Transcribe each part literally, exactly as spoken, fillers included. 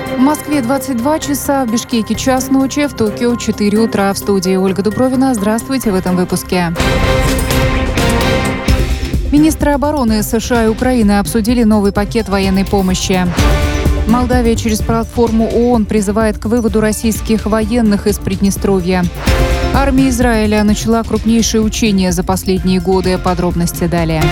В Москве двадцать два часа, в Бишкеке час ночи, в Токио четыре утра. В студии Ольга Дубровина. Здравствуйте в этом выпуске. Министры обороны США и Украины обсудили новый пакет военной помощи. Молдавия через платформу ООН призывает к выводу российских военных из Приднестровья. Армия Израиля начала крупнейшие учения за последние годы. Подробности далее.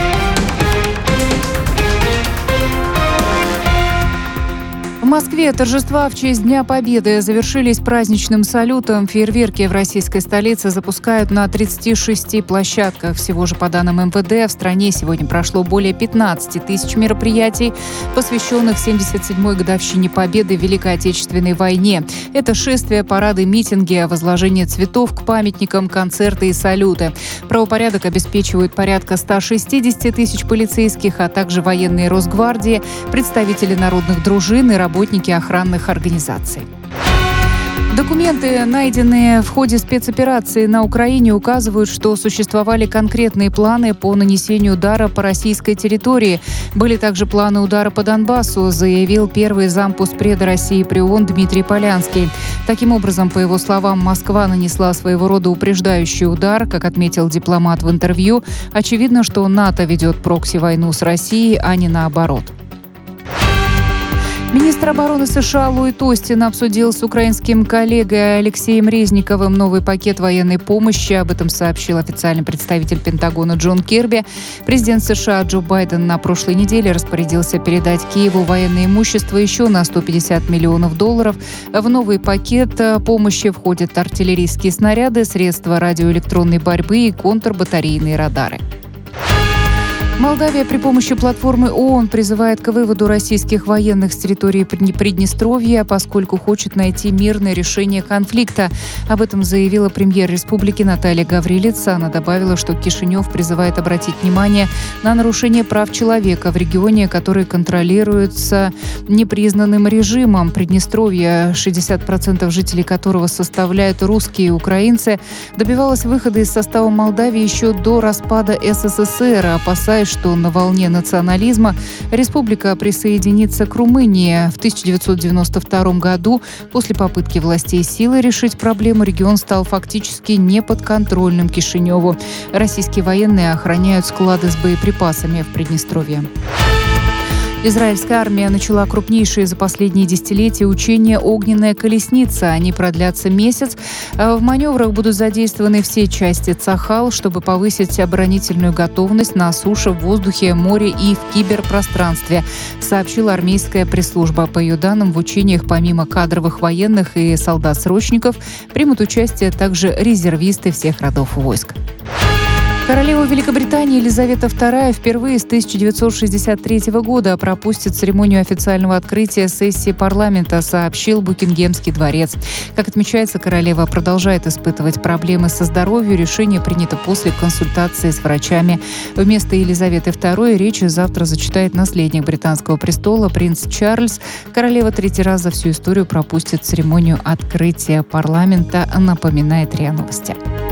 В Москве торжества в честь Дня Победы завершились праздничным салютом. Фейерверки в российской столице запускают на тридцати шести площадках. Всего же, по данным эм вэ дэ, в стране сегодня прошло более пятнадцати тысяч мероприятий, посвященных семьдесят седьмой годовщине Победы в Великой Отечественной войне. Это шествия, парады, митинги, возложение цветов к памятникам, концерты и салюты. Правопорядок обеспечивают порядка ста шестидесяти тысяч полицейских, а также военные Росгвардии, представители народных дружин и работники работники охранных организаций. Документы, найденные в ходе спецоперации на Украине, указывают, что существовали конкретные планы по нанесению удара по российской территории. Были также планы удара по Донбассу, заявил первый зампуспреда России при ООН Дмитрий Полянский. Таким образом, по его словам, Москва нанесла своего рода упреждающий удар. Как отметил дипломат в интервью, очевидно, что НАТО ведет прокси-войну с Россией, а не наоборот. Министр обороны США Ллойд Остин обсудил с украинским коллегой Алексеем Резниковым новый пакет военной помощи. Об этом сообщил официальный представитель Пентагона Джон Кирби. Президент США Джо Байден на прошлой неделе распорядился передать Киеву военное имущество еще на сто пятьдесят миллионов долларов. В новый пакет помощи входят артиллерийские снаряды, средства радиоэлектронной борьбы и контрбатарейные радары. Молдавия при помощи платформы ООН призывает к выводу российских военных с территории Приднестровья, поскольку хочет найти мирное решение конфликта. Об этом заявила премьер республики Наталья Гаврилиц. Она добавила, что Кишинев призывает обратить внимание на нарушение прав человека в регионе, который контролируется непризнанным режимом. Приднестровье, шестьдесят процентов жителей которого составляют русские и украинцы, добивалась выхода из состава Молдавии еще до распада эс эс эс эр, опасаясь, что на волне национализма республика присоединится к Румынии. В тысяча девятьсот девяносто втором году, после попытки властей силой решить проблему, регион стал фактически неподконтрольным Кишиневу. Российские военные охраняют склады с боеприпасами в Приднестровье. Израильская армия начала крупнейшие за последние десятилетия учения «Огненная колесница». Они продлятся месяц. В маневрах будут задействованы все части Цахал, чтобы повысить оборонительную готовность на суше, в воздухе, море и в киберпространстве, сообщила армейская пресс-служба. По ее данным, в учениях помимо кадровых военных и солдат-срочников примут участие также резервисты всех родов войск. Королева Великобритании Елизавета вторая впервые с тысяча девятьсот шестьдесят третьего года пропустит церемонию официального открытия сессии парламента, сообщил Букингемский дворец. Как отмечается, королева продолжает испытывать проблемы со здоровьем. Решение принято после консультации с врачами. Вместо Елизаветы второй речь завтра зачитает наследник британского престола принц Чарльз. Королева третий раз за всю историю пропустит церемонию открытия парламента, напоминает РИА Новости.